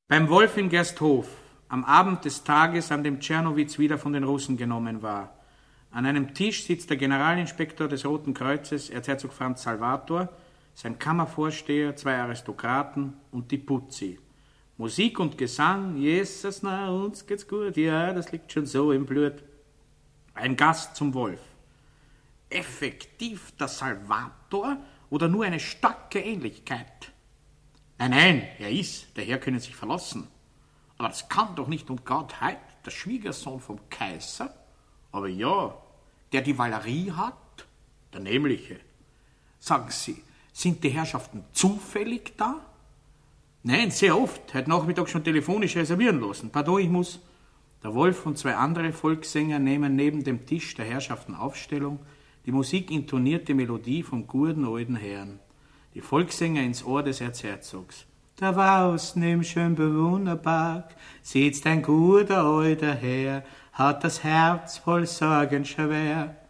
Beim Wolf in Gersthof, am Abend des Tages, an dem Tschernowitz wieder von den Russen genommen war. An einem Tisch sitzt der Generalinspektor des Roten Kreuzes, Erzherzog Franz Salvator, sein Kammervorsteher, 2 Aristokraten und die Putzi. Musik und Gesang, Jesus, na, uns geht's gut, ja, das liegt schon so im Blut. Ein Gast zum Wolf. Effektiv der Salvator oder nur eine starke Ähnlichkeit? Nein, er ist, der Herr können sich verlassen. Aber das kann doch nicht und Gott heut, der Schwiegersohn vom Kaiser. Aber ja, der die Valerie hat, der Nämliche. Sagen Sie, sind die Herrschaften zufällig da? Nein, sehr oft. Heute Nachmittag schon telefonisch reservieren lassen. Pardon, ich muss. Der Wolf und 2 andere Volkssänger nehmen neben dem Tisch der Herrschaften Aufstellung. Die Musik intoniert die Melodie vom guten alten Herrn. Die Volkssänger ins Ohr des Erzherzogs. Da draußen im schönen Bewohnerpark sitzt ein guter alter Herr, hat das Herz voll Sorgen schwer.